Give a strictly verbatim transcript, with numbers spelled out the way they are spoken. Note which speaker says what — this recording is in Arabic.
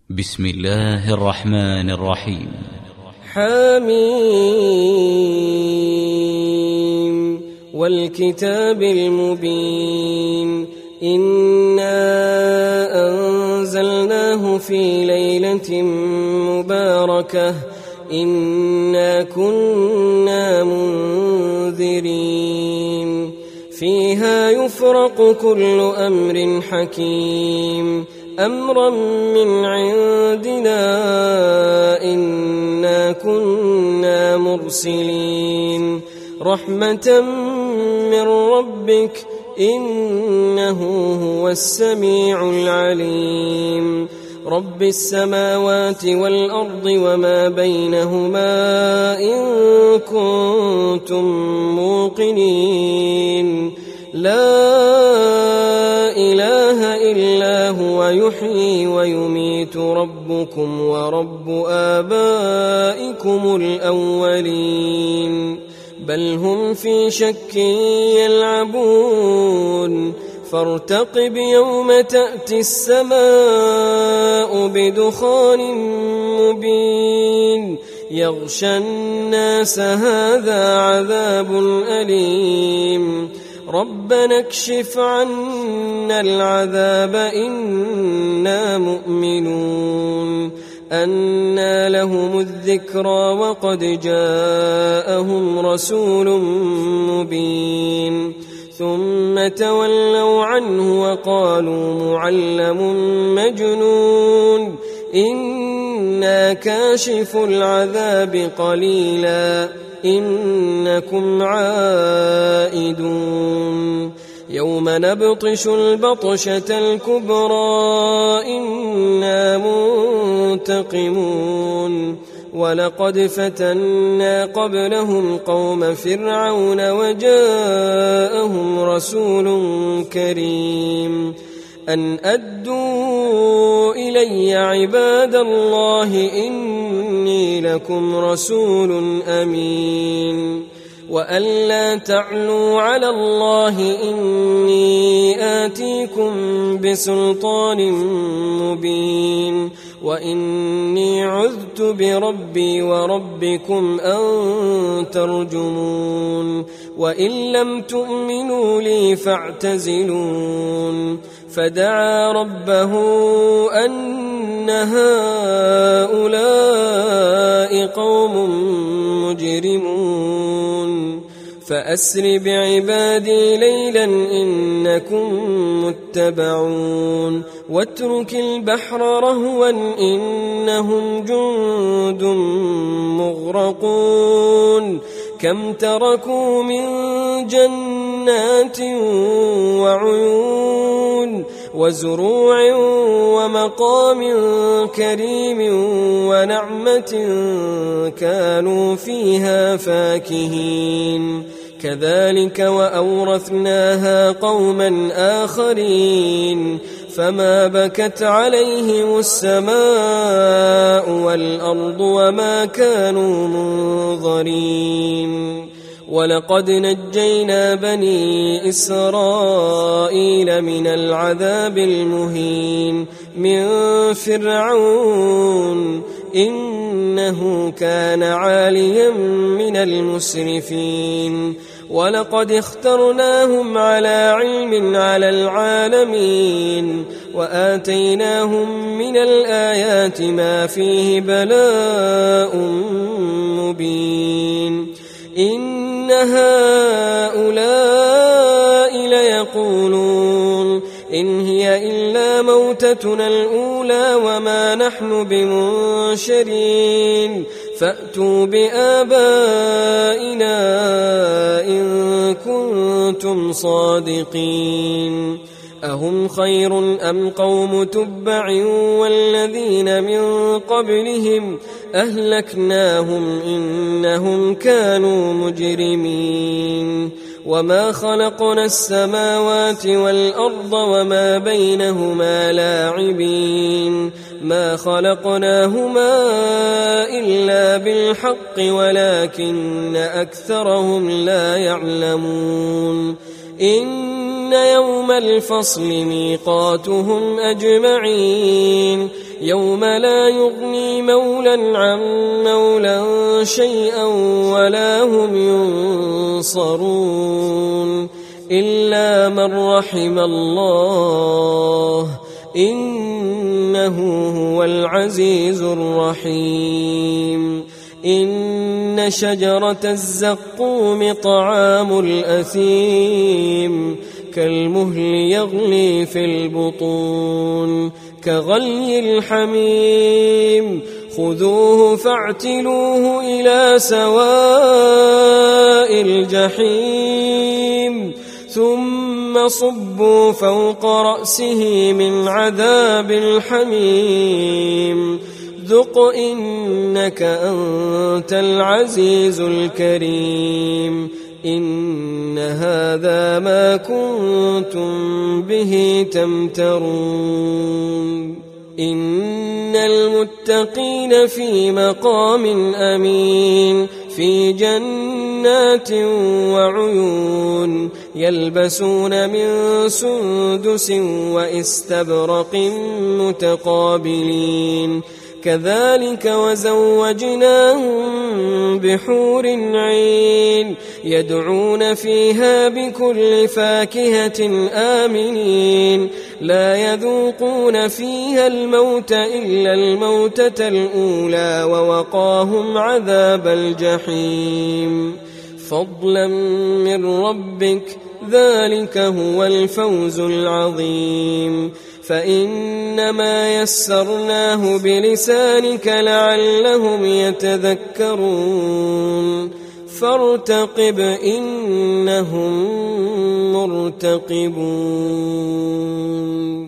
Speaker 1: بسم الله الرحمن الرحيم.
Speaker 2: حميم والكتاب المبين إنا أنزلناه في ليلة مباركة إنا كنا منذرين فيها يفرق كل أمر حكيم أمرا من عندنا إنا كنا مرسلين رحمة من ربك إنه هو السميع العليم رب السماوات والأرض وما بينهما إن كنتم موقنين لا إله إلا هو يحيي ويميت ربكم ورب آبائكم الأولين بل هم في شك يلعبون فارتقب يوم تأتي السماء بدخان مبين يغشى الناس هذا عذاب أليم ربنا اكشف عنا العذاب إنا مؤمنون أنى لهم الذكرى وقد جاءهم رسول مبين ثم تولوا عنه وقالوا معلم مجنون إنا كاشف العذاب قليلا إنكم عائدون يوم نبطش البطشة الكبرى إنا منتقمون ولقد فتنا قبلهم قوم فرعون وجاءهم رسول كريم أن أدوا إلي عباد الله إني لكم رسول أمين وأن لا تعلوا على الله إني آتيكم بسلطان مبين وإني عذت بربي وربكم أن ترجمون وإن لم تؤمنوا لي فاعتزلون فدعا ربه أن هؤلاء قوم مجرمون فأسر بعبادي ليلا إنكم متبعون واترك البحر رهوا إنهم جند مغرقون كم تركوا من جنات وعيون وزروع ومقام كريم ونعمة كانوا فيها فاكهين كذلك وأورثناها قوما آخرين فما بكت عليهم السماء والأرض وما كانوا منظرين ولقد نجينا بني إسرائيل من العذاب المهين من فرعون إنه كان عاليا من المسرفين ولقد اخترناهم على علم على العالمين وآتيناهم من الآيات ما فيه بلاء مبين إن هؤلاء ليقولون إن هي إلا موتتنا الأولى وما نحن بمنشرين فأتوا بآبائنا إن كنتم صادقين أهم خير أم قوم تبع والذين من قبلهم أهلكناهم إنهم كانوا مجرمين وما خلقنا السماوات والأرض وما بينهما لاعبين ما خلقناهما إلا بالحق ولكن أكثرهم لا يعلمون إن يوم الفصل ميقاتهم أجمعين يوم لا يغني مولى عن مولى شيئا ولا هم ينصرون إلا من رحم الله إنه هو العزيز الرحيم إن شجرة الزقوم طعام الأثيم كالمهل يغلي في البطون كغلي الحميم خذوه فاعتلوه إلى سواء الجحيم ثم صبوا فوق رأسه من عذاب الحميم ذق إنك أنت العزيز الكريم إن هذا ما كنتم به تمترون إن المتقين في مقام أمين في جنات وعيون يلبسون من سندس واستبرق متقابلين كذلك وزوجناهم بحور عين يدعون فيها بكل فاكهة آمنين لا يذوقون فيها الموت إلا الموتة الأولى ووقاهم عذاب الجحيم فضلا من ربك ذلك هو الفوز العظيم فإنما يسرناه بلسانك لعلهم يتذكرون فارتقب إنهم مرتقبون.